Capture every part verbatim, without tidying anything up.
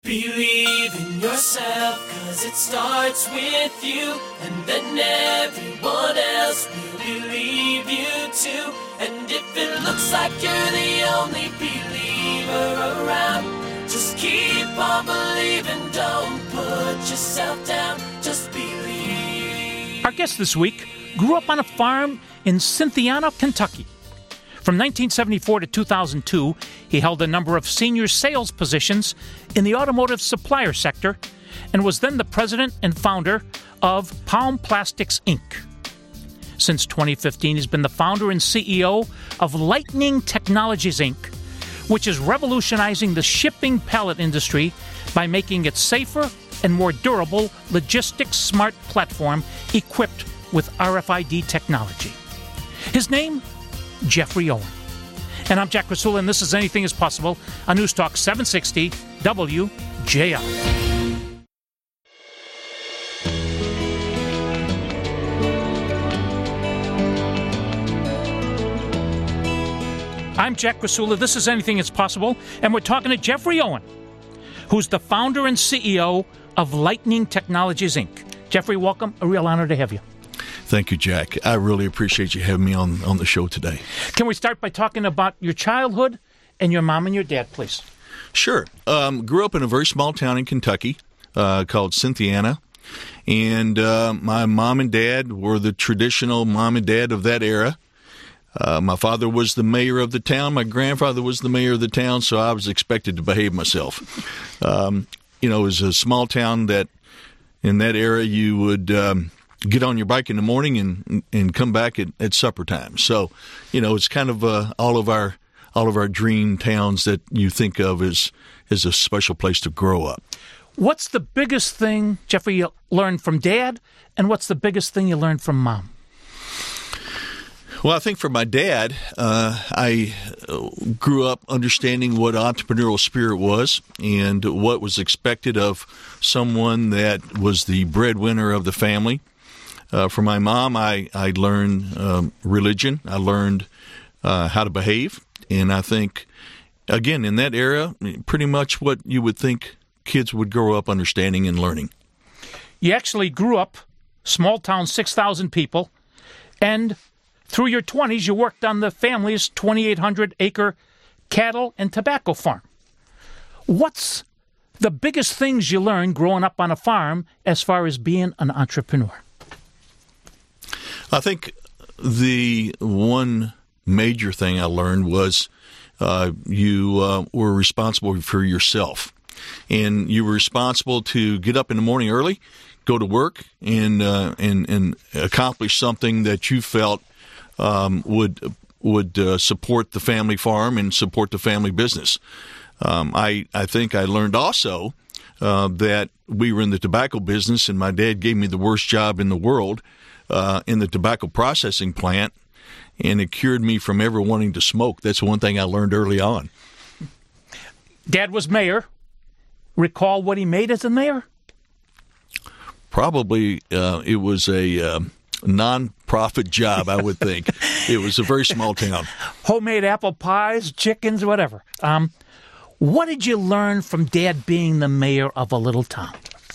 Believe in yourself, cause it starts with you, and then everyone else will believe you too. And if it looks like you're the only believer around, just keep on believing, don't put yourself down, just believe. Our guest this week grew up on a farm in Cynthiana, Kentucky. From nineteen seventy-four to two thousand two, he held a number of senior sales positions in the automotive supplier sector and was then the president and founder of Palm Plastics, Incorporated. Since twenty fifteen, he's been the founder and C E O of Lightning Technologies, Incorporated, which is revolutionizing the shipping pallet industry by making it safer and more durable logistics smart platform equipped with R F I D technology. His name? Jeffrey Owen. And I'm Jack Rasula, and this is Anything is Possible on News Talk seven sixty W J R. I'm Jack Rasula, this is Anything is Possible, and we're talking to Jeffrey Owen, who's the founder and C E O of Lightning Technologies, Incorporated. Jeffrey, welcome. A real honor to have you. Thank you, Jack. I really appreciate you having me on, on the show today. Can we start by talking about your childhood and your mom and your dad, please? Sure. Um, grew up in a very small town in Kentucky uh, called Cynthiana, and uh, my mom and dad were the traditional mom and dad of that era. Uh, my father was the mayor of the town. My grandfather was the mayor of the town, so I was expected to behave myself. Um, you know, it was a small town that in that era you would um, get on your bike in the morning and and come back at, at supper time. So, you know, it's kind of uh, all of our all of our dream towns that you think of as as a special place to grow up. What's the biggest thing, Jeffrey, you learned from Dad, and what's the biggest thing you learned from Mom? Well, I think for my dad, uh, I grew up understanding what entrepreneurial spirit was and what was expected of someone that was the breadwinner of the family. Uh, for my mom, I, I learned um, religion. I learned uh, how to behave. And I think, again, in that era, pretty much what you would think kids would grow up understanding and learning. You actually grew up, small town, six thousand people, and through your twenties, you worked on the family's twenty-eight hundred acre cattle and tobacco farm. What's the biggest things you learned growing up on a farm as far as being an entrepreneur? I think the one major thing I learned was uh, you uh, were responsible for yourself. And you were responsible to get up in the morning early, go to work, and uh, and, and accomplish something that you felt um, would would uh, support the family farm and support the family business. Um, I, I think I learned also uh, that we were in the tobacco business, and my dad gave me the worst job in the world uh, in the tobacco processing plant, and it cured me from ever wanting to smoke. That's one thing I learned early on. Dad was mayor. Recall what he made as a mayor? Probably uh, it was a uh, non-profit job, I would think. It was a very small town. Homemade apple pies, chickens, whatever. Um, what did you learn from Dad being the mayor of a little town?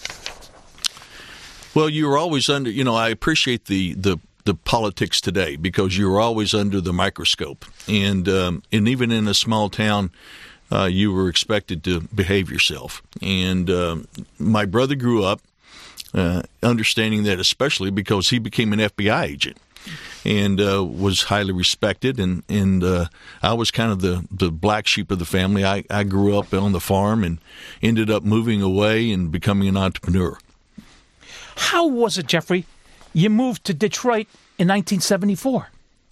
Well, you were always under, you know, I appreciate the, the, the politics today because you were always under the microscope. And, um, and even in a small town, Uh, you were expected to behave yourself. And um, my brother grew up uh, understanding that, especially because he became an F B I agent and uh, was highly respected. And, and uh, I was kind of the, the black sheep of the family. I, I grew up on the farm and ended up moving away and becoming an entrepreneur. How was it, Jeffrey? You moved to Detroit in nineteen seventy-four.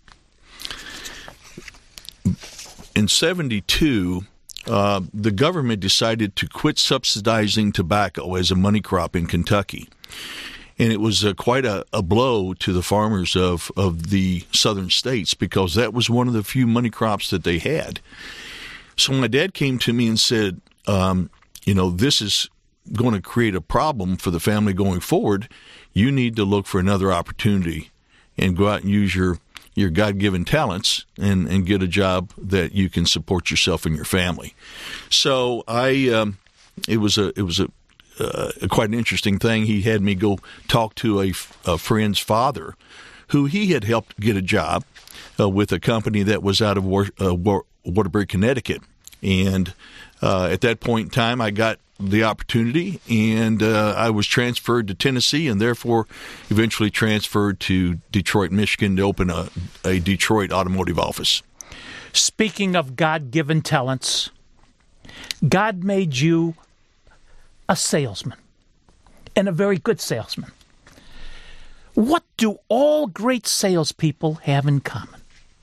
In seventy-two, Uh, the government decided to quit subsidizing tobacco as a money crop in Kentucky. And it was uh, quite a, a blow to the farmers of, of the southern states because that was one of the few money crops that they had. So my dad came to me and said, um, you know, this is going to create a problem for the family going forward. You need to look for another opportunity and go out and use your your God-given talents and, and get a job that you can support yourself and your family. So I um, it was a it was a uh, quite an interesting thing. He had me go talk to a, a friend's father, who he had helped get a job uh, with a company that was out of War, uh, War, Waterbury, Connecticut, and uh, at that point in time, I got the opportunity, and uh, I was transferred to Tennessee, and therefore eventually transferred to Detroit, Michigan, to open a, a Detroit automotive office. Speaking of God-given talents, God made you a salesman, and a very good salesman. What do all great salespeople have in common?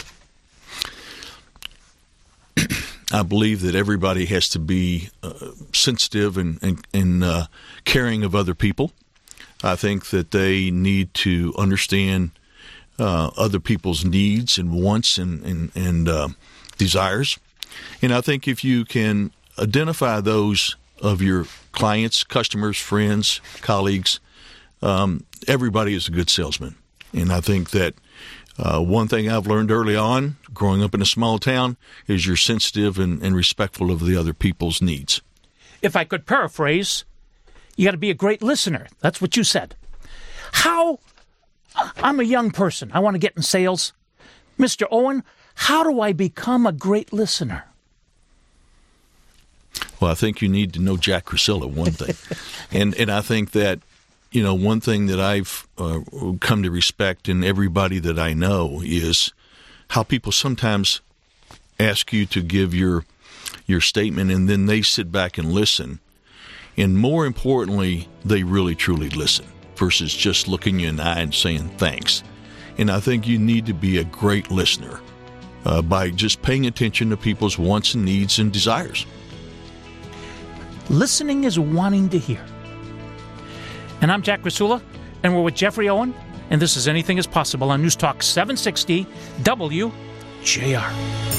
I believe that everybody has to be uh, sensitive and, and, and uh, caring of other people. I think that they need to understand uh, other people's needs and wants and, and, and uh, desires. And I think if you can identify those of your clients, customers, friends, colleagues, um, everybody is a good salesman. And I think that Uh, one thing I've learned early on, growing up in a small town, is you're sensitive and, and respectful of the other people's needs. If I could paraphrase, you got to be a great listener. That's what you said. How, I'm a young person. I want to get in sales. Mister Owen, how do I become a great listener? Well, I think you need to know Jack Crisilla, one thing. and and I think that, you know, one thing that I've uh, come to respect in everybody that I know is how people sometimes ask you to give your your statement, and then they sit back and listen. And more importantly, they really, truly listen versus just looking you in the eye and saying thanks. And I think you need to be a great listener uh, by just paying attention to people's wants and needs and desires. Listening is wanting to hear. And I'm Jack Crisilla, and we're with Jeffrey Owen, and this is Anything is Possible on News Talk seven sixty W J R.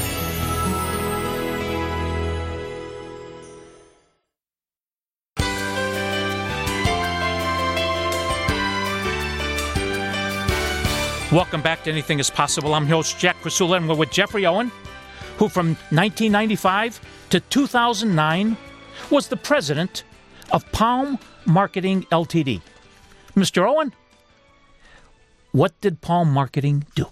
Welcome back to Anything is Possible. I'm host Jack Crisilla, and we're with Jeffrey Owen, who from nineteen ninety-five to two thousand nine was the president of Palm Marketing Limited. Mister Owen, what did Palm Marketing do?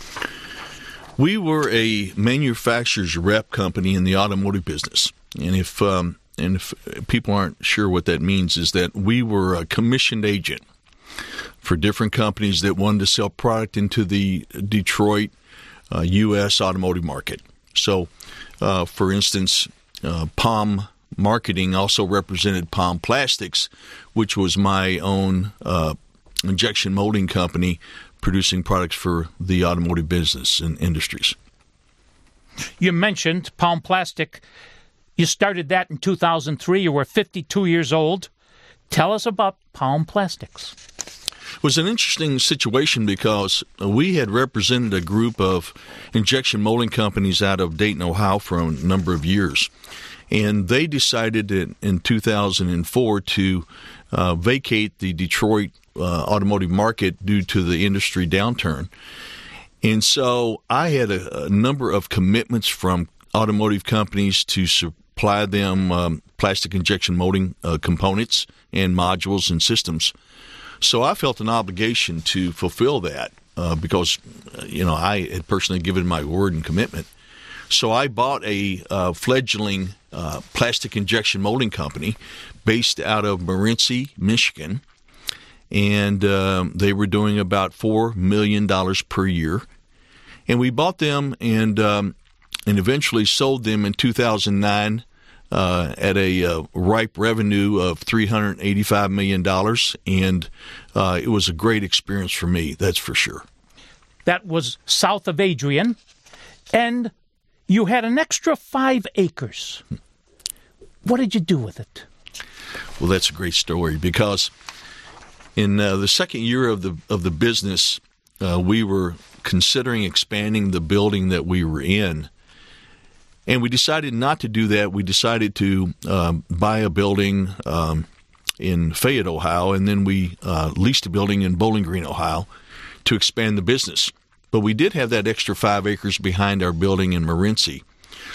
We were a manufacturer's rep company in the automotive business. And if um, and if people aren't sure what that means, is that we were a commissioned agent for different companies that wanted to sell product into the Detroit, uh, U S automotive market. So, uh, for instance, uh, Palm Marketing also represented Palm Plastics, which was my own uh, injection molding company producing products for the automotive business and industries. You mentioned Palm Plastic. You started that in two thousand three. You were fifty-two years old. Tell us about Palm Plastics. It was an interesting situation because we had represented a group of injection molding companies out of Dayton, Ohio for a number of years. And they decided in, in two thousand four to uh, vacate the Detroit uh, automotive market due to the industry downturn. And so I had a, a number of commitments from automotive companies to supply them um, plastic injection molding uh, components and modules and systems. So I felt an obligation to fulfill that uh, because, you know, I had personally given my word and commitment. So I bought a uh, fledgling uh, plastic injection molding company based out of Morenci, Michigan, and um, they were doing about four million dollars per year. And we bought them and um, and eventually sold them in two thousand nine uh, at a uh, ripe revenue of three hundred eighty-five million dollars, and uh, it was a great experience for me, that's for sure. That was south of Adrian, and you had an extra five acres. What did you do with it? Well, that's a great story because in uh, the second year of the of the business, uh, we were considering expanding the building that we were in, and we decided not to do that. We decided to um, buy a building um, in Fayette, Ohio, and then we uh, leased a building in Bowling Green, Ohio, to expand the business. But we did have that extra five acres behind our building in Morenci.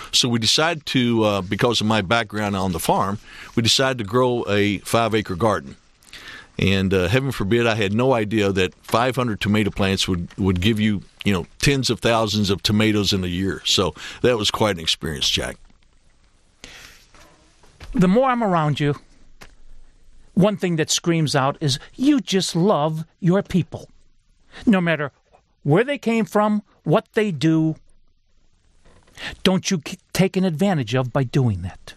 So we decided to, uh, because of my background on the farm, we decided to grow a five-acre garden. And uh, heaven forbid, I had no idea that five hundred tomato plants would, would give you, you know, tens of thousands of tomatoes in a year. So that was quite an experience, Jack. The more I'm around you, one thing that screams out is you just love your people. No matter where they came from, what they do, don't you get taken advantage of by doing that?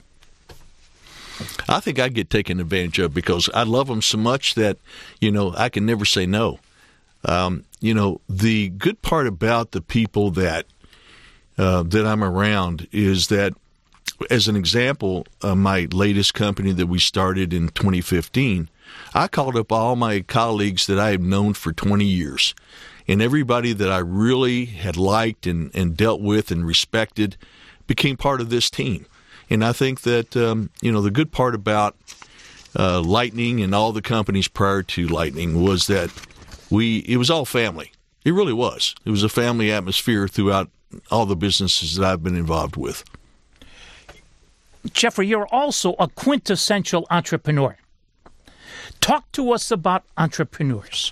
I think I get taken advantage of because I love them so much that, you know, I can never say no. Um, you know, the good part about the people that uh, that I'm around is that, as an example, uh, my latest company that we started in twenty fifteen, I called up all my colleagues that I have known for twenty years. And everybody that I really had liked and, and dealt with and respected became part of this team. And I think that, um, you know, the good part about uh, Lightning and all the companies prior to Lightning was that we it was all family. It really was. It was a family atmosphere throughout all the businesses that I've been involved with. Jeffrey, you're also a quintessential entrepreneur. Talk to us about entrepreneurs.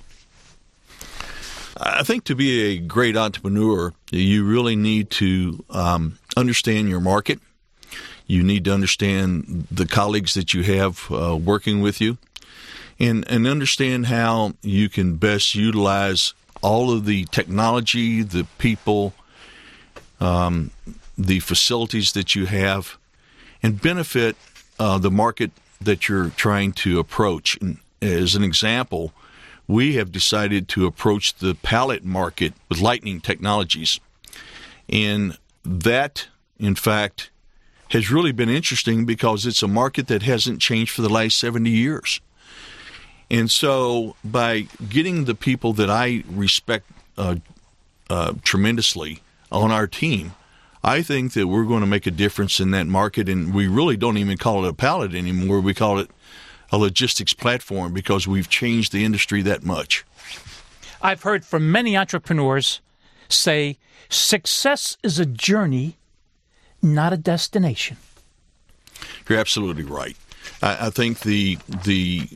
I think to be a great entrepreneur, you really need to um, understand your market. You need to understand the colleagues that you have uh, working with you, and, and understand how you can best utilize all of the technology, the people, um, the facilities that you have, and benefit uh, the market that you're trying to approach. And as an example, we have decided to approach the pallet market with Lightning Technologies. And that, in fact, has really been interesting because it's a market that hasn't changed for the last seventy years. And so by getting the people that I respect uh, uh, tremendously on our team, I think that we're going to make a difference in that market. And we really don't even call it a pallet anymore. We call it a logistics platform because we've changed the industry that much. I've heard from many entrepreneurs say success is a journey, not a destination. You're absolutely right. I, I think the the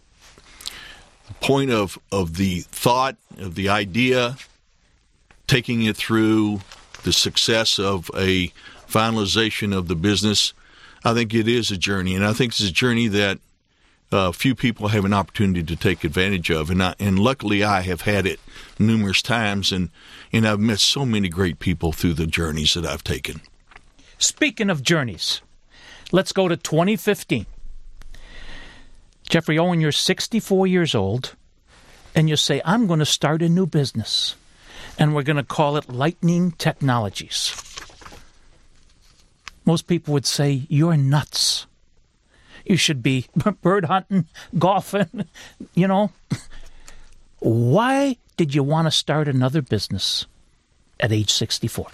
point of, of the thought, of the idea, taking it through the success of a finalization of the business, I think it is a journey. And I think it's a journey that uh, few people have an opportunity to take advantage of. And I, and luckily I have had it numerous times, and, and I've met so many great people through the journeys that I've taken. Speaking of journeys, let's go to twenty fifteen. Jeffrey Owen, you're sixty-four years old, and you say, I'm going to start a new business, and we're going to call it Lightning Technologies. Most people would say, you're nuts. You should be bird hunting, golfing, you know. Why did you want to start another business at age sixty-four?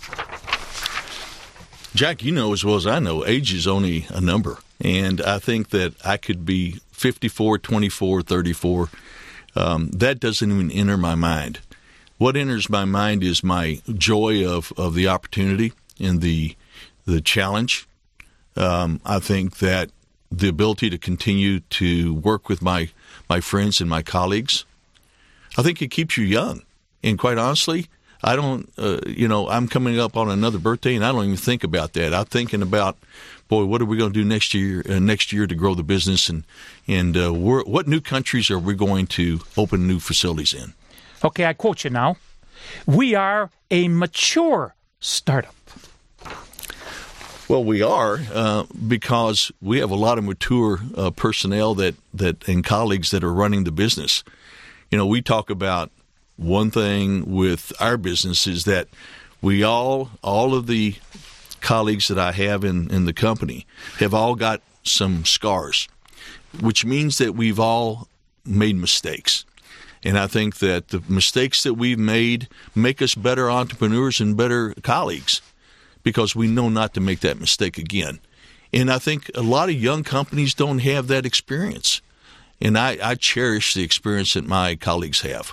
Jack, you know as well as I know, age is only a number. And I think that I could be fifty-four, twenty-four, thirty-four. Um, that doesn't even enter my mind. What enters my mind is my joy of, of the opportunity and the the challenge. Um, I think that the ability to continue to work with my, my friends and my colleagues, I think it keeps you young. And quite honestly, I don't, uh, you know, I'm coming up on another birthday, and I don't even think about that. I'm thinking about, boy, what are we going to do next year? Uh, next year to grow the business, and and uh, we're, what new countries are we going to open new facilities in? Okay, I quote you now. We are a mature startup. Well, we are uh, because we have a lot of mature uh, personnel that that and colleagues that are running the business. You know, we talk about one thing with our business is that we all, all of the colleagues that I have in, in the company have all got some scars, which means that we've all made mistakes. And I think that the mistakes that we've made make us better entrepreneurs and better colleagues because we know not to make that mistake again. And I think a lot of young companies don't have that experience. And I, I cherish the experience that my colleagues have.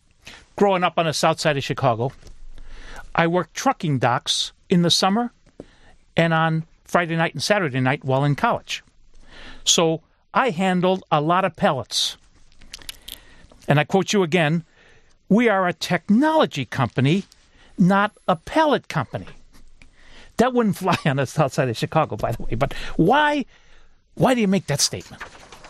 Growing up on the south side of Chicago, I worked trucking docks in the summer and on Friday night and Saturday night while in college. So I handled a lot of pellets. And I quote you again, we are a technology company, not a pellet company. That wouldn't fly on the south side of Chicago, by the way. But why, why do you make that statement?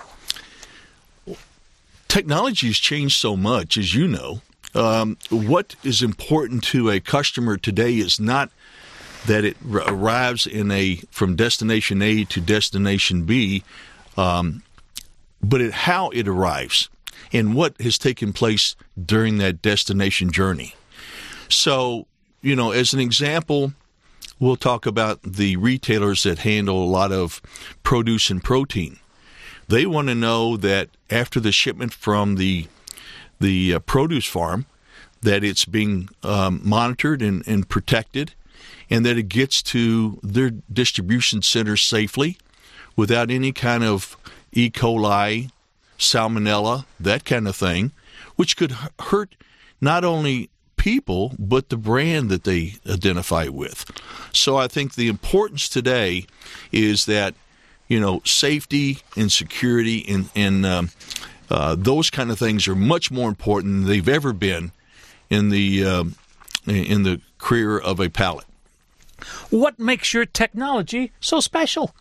Technology has changed so much, as you know. Um, what is important to a customer today is not that it r- arrives in a from destination A to destination B, um, but it, how it arrives and what has taken place during that destination journey. So, you know, as an example, we'll talk about the retailers that handle a lot of produce and protein. They want to know that after the shipment from the the uh, produce farm, that it's being um, monitored and, and protected, and that it gets to their distribution center safely without any kind of E. coli, salmonella, that kind of thing, which could hurt not only people, but the brand that they identify with. So I think the importance today is that, you know, safety and security and, and um, uh, those kind of things are much more important than they've ever been in the um, in the career of a pallet. What makes your technology so special?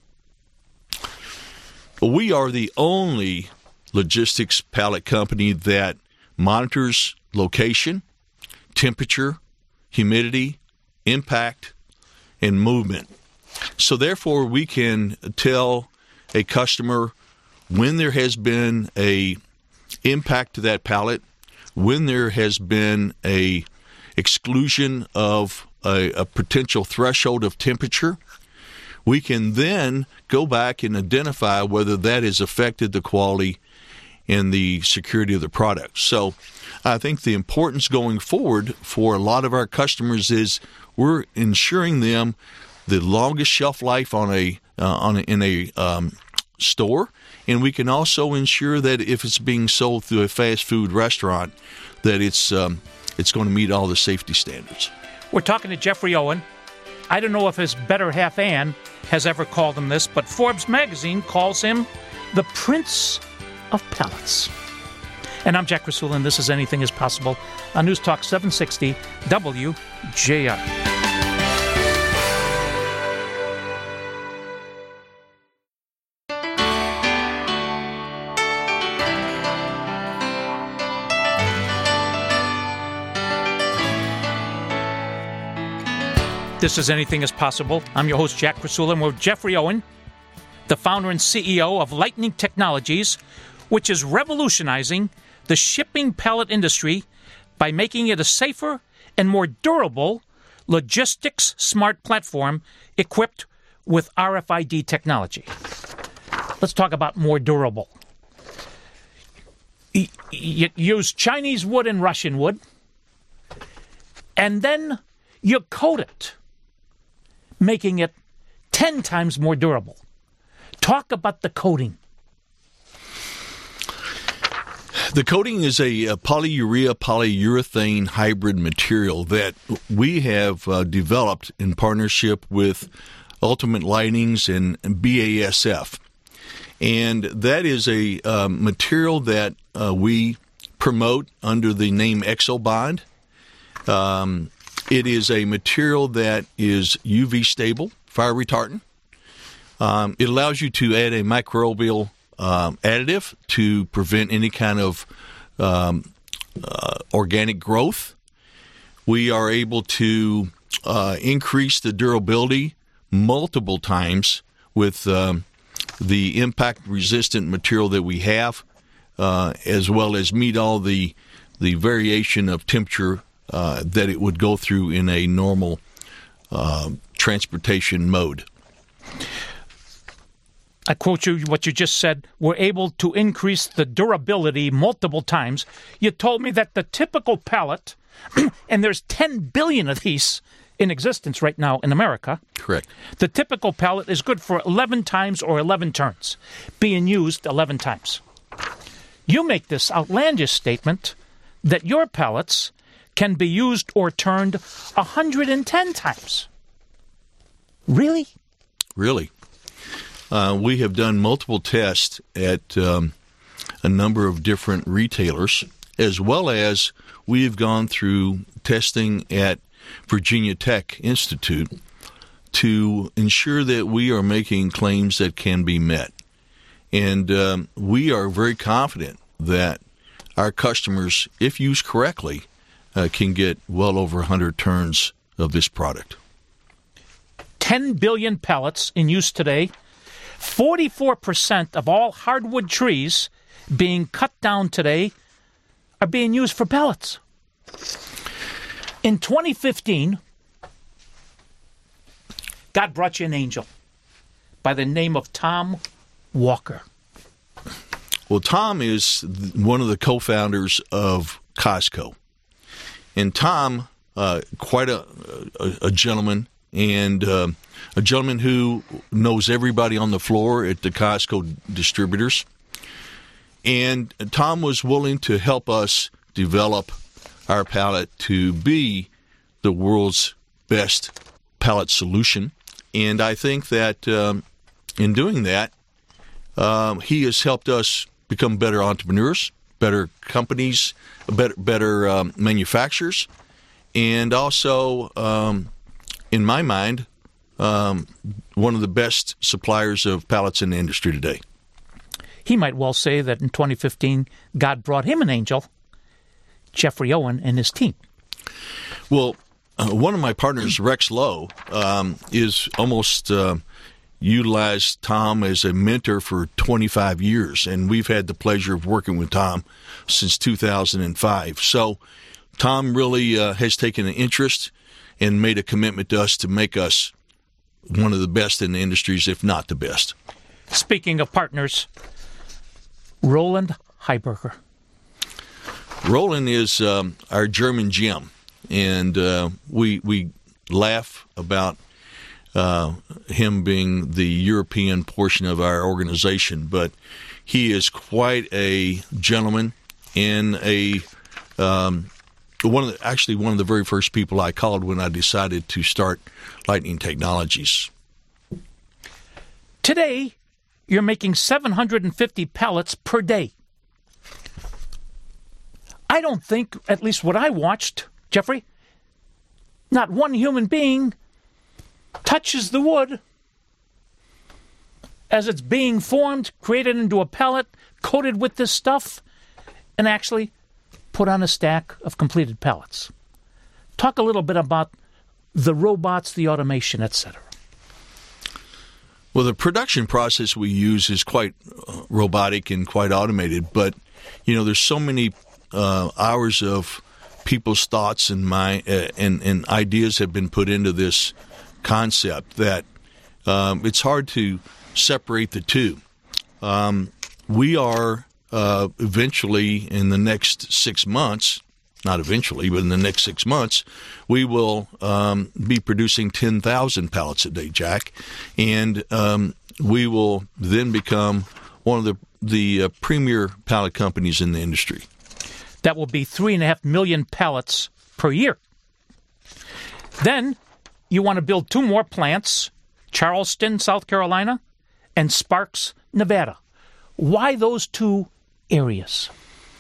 We are the only logistics pallet company that monitors location, temperature, humidity, impact, and movement. So therefore, we can tell a customer when there has been a impact to that pallet, when there has been a exclusion of a, a potential threshold of temperature. We can then go back and identify whether that has affected the quality and the security of the product. So I think the importance going forward for a lot of our customers is we're ensuring them the longest shelf life on a uh, on a, in a um, store, and we can also ensure that if it's being sold through a fast food restaurant, that it's um, it's going to meet all the safety standards. We're talking to Jeffrey Owen. I don't know if his better half Ann has ever called him this, but Forbes magazine calls him the Prince of Pellets. And I'm Jack Rasul, and this is Anything Is Possible on News Talk seven sixty W J R. This is Anything Is Possible. I'm your host, Jack Rasul, and we're with Jeffrey Owen, the founder and C E O of Lightning Technologies, which is revolutionizing the shipping pallet industry by making it a safer and more durable logistics smart platform equipped with R F I D technology. Let's talk about more durable. You use Chinese wood and Russian wood, and then you coat it, making it ten times more durable. Talk about the coating. The coating is a, a polyurea polyurethane hybrid material that we have uh, developed in partnership with Ultimate Lightings and B A S F. And that is a uh, material that uh, we promote under the name Exobond. Um, it is a material that is U V stable, fire retardant. Um, it allows you to add a microbial um, additive to prevent any kind of um, uh, organic growth. We are able to uh, increase the durability multiple times with um, the impact-resistant material that we have, uh, as well as meet all the the variation of temperature uh, that it would go through in a normal uh, transportation mode. I quote you what you just said, we're able to increase the durability multiple times. You told me that the typical pallet, and there's ten billion of these in existence right now in America. Correct. The typical pallet is good for eleven times or eleven turns, being used eleven times. You make this outlandish statement that your pallets can be used or turned one hundred ten times. Really? Really. Uh, we have done multiple tests at um, a number of different retailers, as well as we have gone through testing at Virginia Tech Institute to ensure that we are making claims that can be met. And um, we are very confident that our customers, if used correctly, uh, can get well over one hundred turns of this product. ten billion pellets in use today. forty-four percent of all hardwood trees being cut down today are being used for pellets. In twenty fifteen, God brought you an angel by the name of Tom Walker. Well, Tom is one of the co-founders of Costco. And Tom, uh, quite a, a, a gentleman, and uh, a gentleman who knows everybody on the floor at the Costco distributors. And Tom was willing to help us develop our pallet to be the world's best pallet solution. And I think that um, in doing that, um, he has helped us become better entrepreneurs, better companies, better, better um, manufacturers, and also, um, in my mind, um, one of the best suppliers of pallets in the industry today. He might well say that in twenty fifteen, God brought him an angel, Jeffrey Owen and his team. Well, uh, one of my partners, Rex Lowe, um, is almost uh, utilized Tom as a mentor for twenty-five years, and we've had the pleasure of working with Tom since two thousand five. So Tom really uh, has taken an interest and made a commitment to us to make us one of the best in the industries, if not the best. Speaking of partners, Roland Heiberger. Roland is um, our German Jim, and uh, we we laugh about uh, him being the European portion of our organization, but he is quite a gentleman and a um, one of the, actually one of the very first people I called when I decided to start Lightning Technologies. Today, you're making seven hundred fifty pallets per day. I don't think, at least what I watched, Jeffrey, not one human being touches the wood as it's being formed, created into a pellet, coated with this stuff, and actually put on a stack of completed pellets. Talk a little bit about the robots, the automation, et cetera. Well, the production process we use is quite uh, robotic and quite automated, but, you know, there's so many uh, hours of people's thoughts and my uh, and, and ideas have been put into this concept that um, it's hard to separate the two. Um, we are uh, eventually, in the next six months, not eventually, but in the next six months, we will um, be producing ten thousand pallets a day, Jack, and um, we will then become one of the, the uh, premier pallet companies in the industry. That will be three and a half million pallets per year. Then you want to build two more plants, Charleston, South Carolina, and Sparks, Nevada. Why those two areas?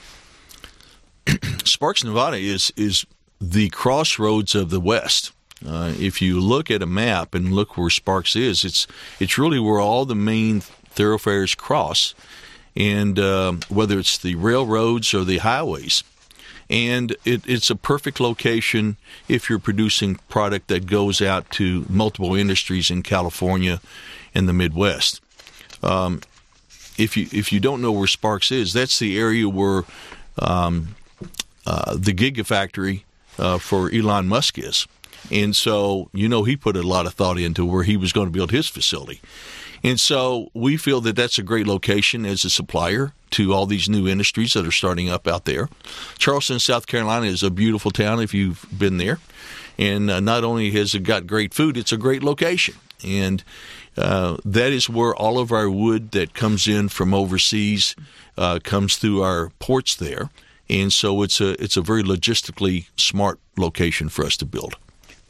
Sparks, Nevada is is the crossroads of the West. Uh, if you look at a map and look where Sparks is, it's it's really where all the main thoroughfares cross, and uh, whether it's the railroads or the highways. And it, it's a perfect location if you're producing product that goes out to multiple industries in California and the Midwest. Um, if you if you don't know where Sparks is, that's the area where um, uh, the Gigafactory uh, for Elon Musk is. And so, you know, he put a lot of thought into where he was going to build his facility. And so we feel that that's a great location as a supplier to all these new industries that are starting up out there. Charleston, South Carolina is a beautiful town if you've been there. And uh, not only has it got great food, it's a great location. And uh, that is where all of our wood that comes in from overseas uh, comes through our ports there. And so it's a it's a very logistically smart location for us to build.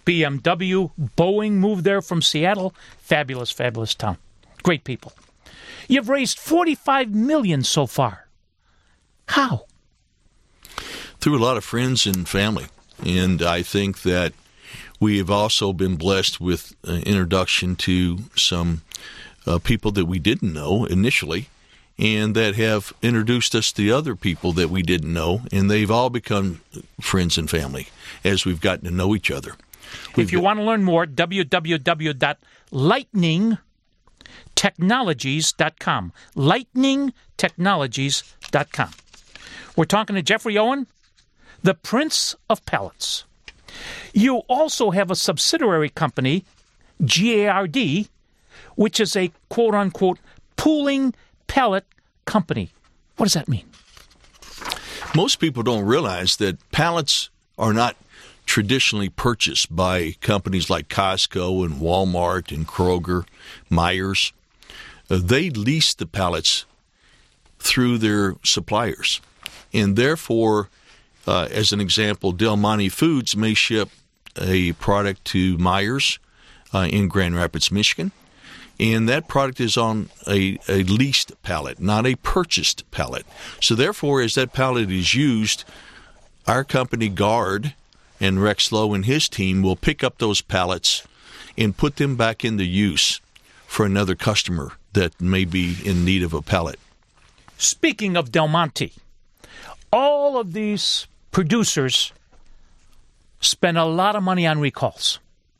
B M W, Boeing moved there from Seattle. Fabulous, fabulous town. Great people. You've raised forty-five million dollars so far. How? Through a lot of friends and family. And I think that we have also been blessed with an introduction to some uh, people that we didn't know initially, and that have introduced us to other people that we didn't know, and they've all become friends and family as we've gotten to know each other. We've if you got- want to learn more, w w w dot lightning technologies dot com. lightning technologies dot com. We're talking to Jeffrey Owen, the Prince of Pellets. You also have a subsidiary company, G A R D, which is a quote-unquote pooling pellet company. What does that mean? Most people don't realize that pallets are not traditionally purchased by companies like Costco and Walmart and Kroger, Myers. Uh, they lease the pallets through their suppliers. And therefore, uh, as an example, Del Monte Foods may ship a product to Myers uh, in Grand Rapids, Michigan. And that product is on a, a leased pallet, not a purchased pallet. So therefore, as that pallet is used, our company, Guard, and Rex Lowe and his team will pick up those pallets and put them back into use for another customer that may be in need of a pallet. Speaking of Del Monte, all of these producers spend a lot of money on recalls.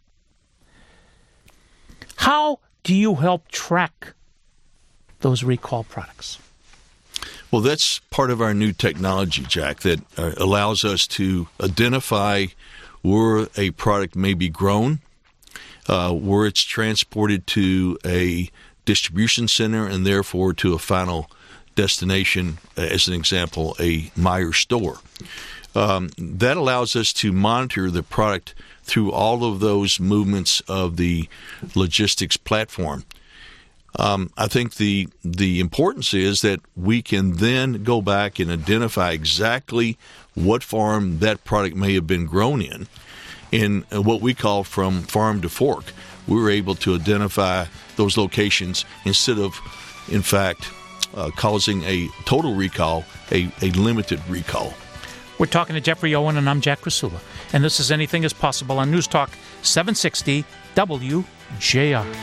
How do you help track those recall products? Well, that's part of our new technology, Jack, that uh, allows us to identify where a product may be grown, uh, where it's transported to a distribution center, and therefore to a final destination, as an example, a Meijer store. Um, that allows us to monitor the product through all of those movements of the logistics platform. Um, I think the the importance is that we can then go back and identify exactly what farm that product may have been grown in, in what we call from farm to fork. We were able to identify those locations instead of, in fact, uh, causing a total recall, a, a limited recall. We're talking to Jeffrey Owen, and I'm Jack Krasula. And this is Anything is Possible on News Talk seven sixty W J R.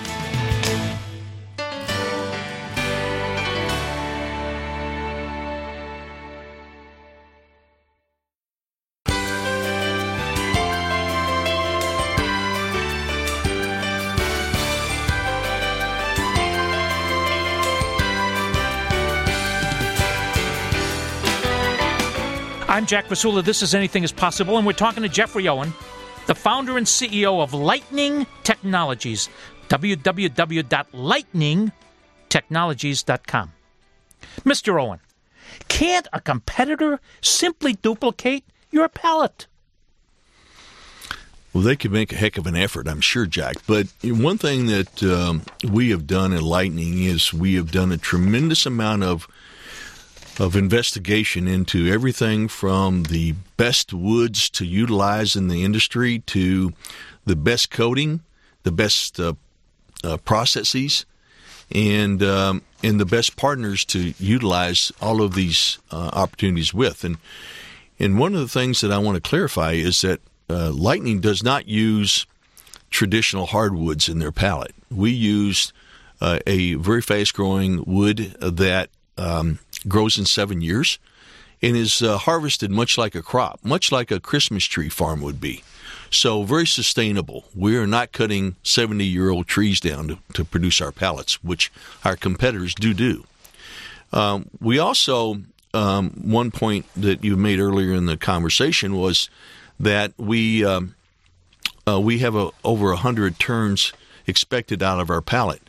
I'm Jack Krasula. This is Anything is Possible, and we're talking to Jeffrey Owen, the founder and C E O of Lightning Technologies, w w w dot lightning technologies dot com. Mister Owen, can't a competitor simply duplicate your pallet? Well, they could make a heck of an effort, I'm sure, Jack. But one thing that um, we have done at Lightning is we have done a tremendous amount of of investigation into everything from the best woods to utilize in the industry to the best coating, the best uh, uh, processes, and um, and the best partners to utilize all of these uh, opportunities with. And and one of the things that I want to clarify is that uh, Lightning does not use traditional hardwoods in their pallet. We use uh, a very fast-growing wood that um, grows in seven years and is uh, harvested much like a crop, much like a Christmas tree farm would be. So very sustainable. We are not cutting seventy-year-old trees down to, to produce our pallets, which our competitors do do. Um, we also, um, one point that you made earlier in the conversation was that we um, uh, we have a, over one hundred turns expected out of our pallet.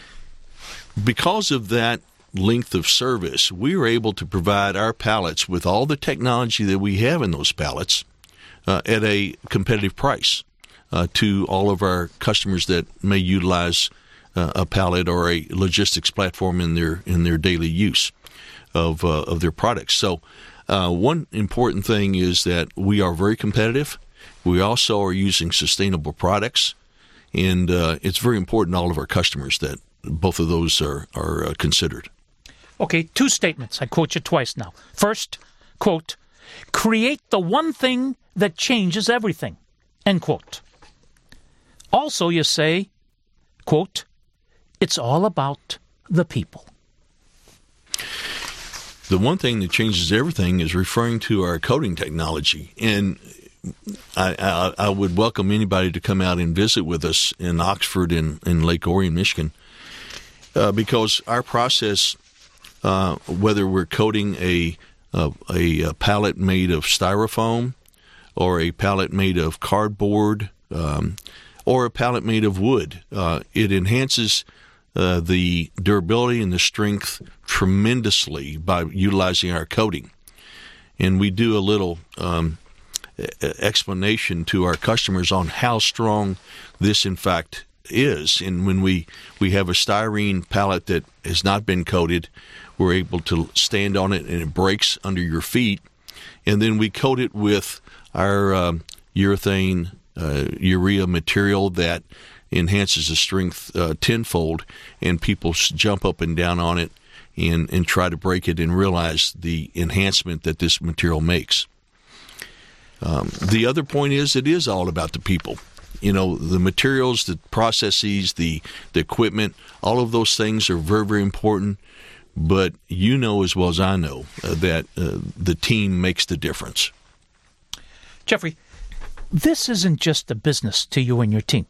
Because of that length of service, we are able to provide our pallets with all the technology that we have in those pallets uh, at a competitive price uh, to all of our customers that may utilize uh, a pallet or a logistics platform in their in their daily use of uh, of their products. So uh, one important thing is that we are very competitive. We also are using sustainable products, and uh, it's very important to all of our customers that both of those are, are uh, considered. Okay, two statements. I quote you twice now. First, quote, create the one thing that changes everything, end quote. Also, you say, quote, it's all about the people. The one thing that changes everything is referring to our coating technology. And I, I, I would welcome anybody to come out and visit with us in Oxford and in Lake Orion, Michigan, uh, because our process, uh, whether we're coating a, a, a pallet made of styrofoam or a pallet made of cardboard um, or a pallet made of wood, uh, it enhances Uh, the durability and the strength tremendously by utilizing our coating. And we do a little um, explanation to our customers on how strong this, in fact, is. And when we, we have a styrene pallet that has not been coated, we're able to stand on it and it breaks under your feet. And then we coat it with our um, urethane, uh, urea material that enhances the strength uh, tenfold, and people jump up and down on it and, and try to break it and realize the enhancement that this material makes. Um, the other point is it is all about the people. You know, the materials, the processes, the, the equipment, all of those things are very, very important, but you know as well as I know uh, that uh, the team makes the difference. Jeffrey, this isn't just a business to you and your team.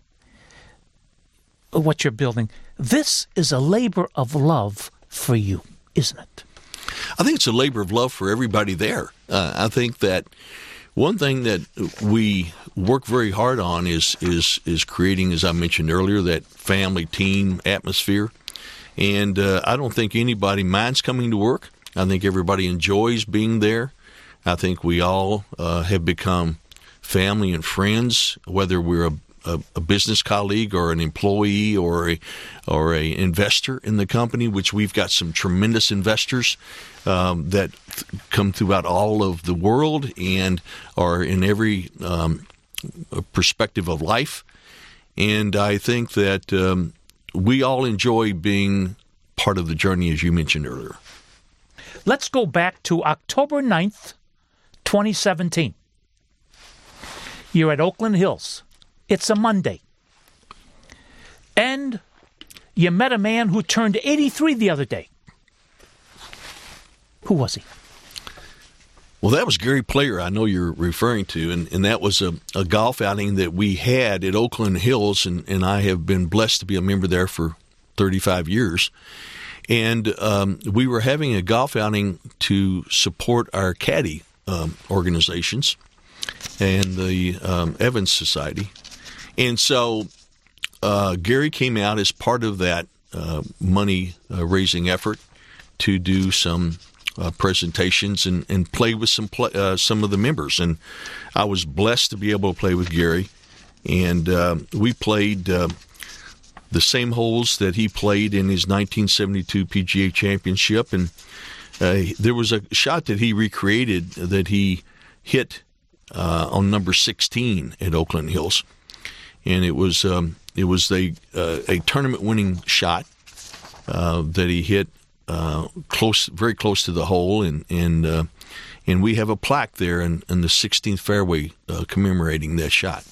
What you're building, this is a labor of love for you, isn't it? I think it's a labor of love for everybody there. Uh, I think that one thing that we work very hard on is is is creating, as I mentioned earlier, that family team atmosphere. And uh, I don't think anybody minds coming to work. I think everybody enjoys being there. I think we all uh, have become family and friends, whether we're a A, a business colleague or an employee or a or a investor in the company, which we've got some tremendous investors um, that th- come throughout all of the world and are in every um, perspective of life. And I think that um, we all enjoy being part of the journey, as you mentioned earlier. Let's go back to October ninth, twenty seventeen. You're at Oakland Hills. It's a Monday. And you met a man who turned eighty-three the other day. Who was he? Well, that was Gary Player, I know you're referring to, and, and that was a, a golf outing that we had at Oakland Hills, and, and I have been blessed to be a member there for thirty-five years. And um, we were having a golf outing to support our caddy um, organizations and the um, Evans Society. And so uh, Gary came out as part of that uh, money-raising uh, effort to do some uh, presentations and, and play with some play, uh, some of the members. And I was blessed to be able to play with Gary. And uh, we played uh, the same holes that he played in his nineteen seventy-two P G A Championship. And uh, there was a shot that he recreated that he hit uh, on number sixteen at Oakland Hills. And it was um, it was a uh, a tournament-winning shot uh, that he hit uh, close, very close to the hole, and and uh, and we have a plaque there in, in the sixteenth fairway uh, commemorating that shot.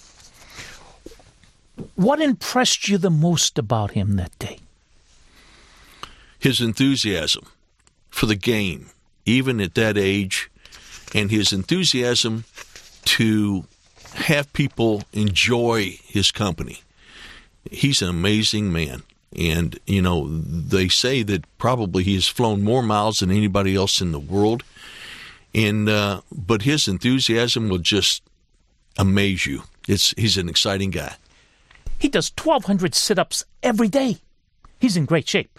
What impressed you the most about him that day? His enthusiasm for the game, even at that age, and his enthusiasm to have people enjoy his company. He's an amazing man. And, you know, they say that probably he has flown more miles than anybody else in the world. And uh, but his enthusiasm will just amaze you. It's He's an exciting guy. He does twelve hundred sit-ups every day. He's in great shape.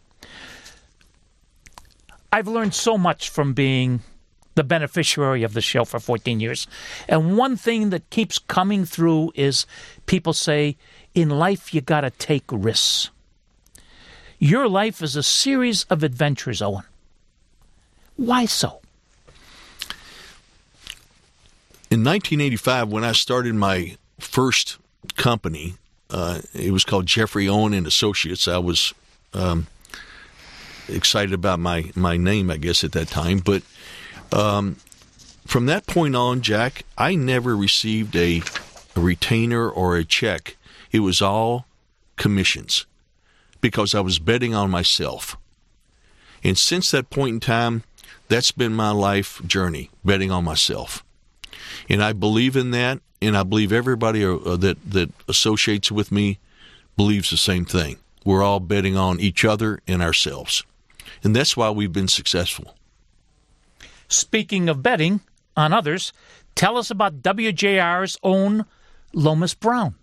I've learned so much from being the beneficiary of the show for fourteen years. And one thing that keeps coming through is people say, in life you got to take risks. Your life is a series of adventures, Owen. Why so? In nineteen eighty-five, when I started my first company, uh, it was called Jeffrey Owen and Associates. I was um, excited about my, my name, I guess, at that time. But um, from that point on, Jack, I never received a, a retainer or a check. It was all commissions because I was betting on myself. And since that point in time, that's been my life journey, betting on myself. And I believe in that, and I believe everybody uh, that, that associates with me believes the same thing. We're all betting on each other and ourselves. And that's why we've been successful. Speaking of betting on others, tell us about W J R's own Lomas Brown.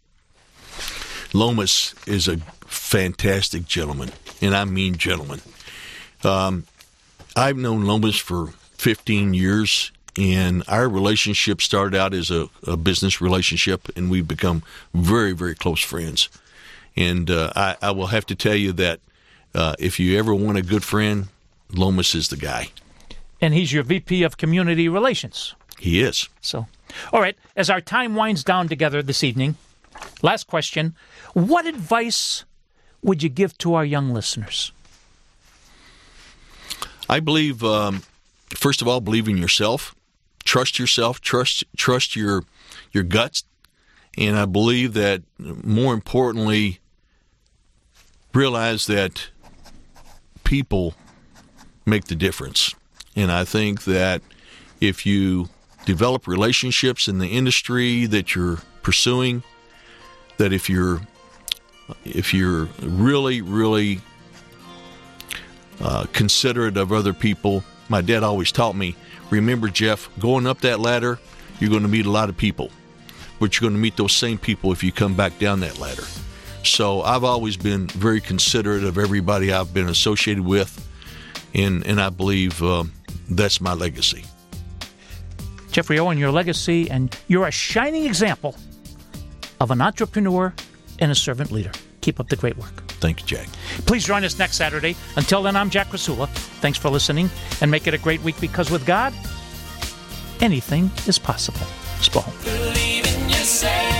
Lomas is a fantastic gentleman, and I mean gentleman. Um, I've known Lomas for fifteen years, and our relationship started out as a, a business relationship, and we've become very, very close friends. And uh, I, I will have to tell you that uh, if you ever want a good friend, Lomas is the guy. And he's your V P of Community Relations. He is. So, all right, as our time winds down together this evening, last question, what advice would you give to our young listeners? I believe, um, first of all, believe in yourself. Trust yourself. Trust trust your your guts. And I believe that, more importantly, realize that people make the difference. And I think that if you develop relationships in the industry that you're pursuing, that if you're if you're really, really uh, considerate of other people, my dad always taught me, remember, Jeff, going up that ladder, you're going to meet a lot of people, but you're going to meet those same people if you come back down that ladder. So I've always been very considerate of everybody I've been associated with, and, and I believe um, that's my legacy. Jeffrey Owen, your legacy, and you're a shining example of an entrepreneur and a servant leader. Keep up the great work. Thank you, Jack. Please join us next Saturday. Until then, I'm Jack Krasula. Thanks for listening, and make it a great week, because with God, anything is possible. Spo. Believe in yourself.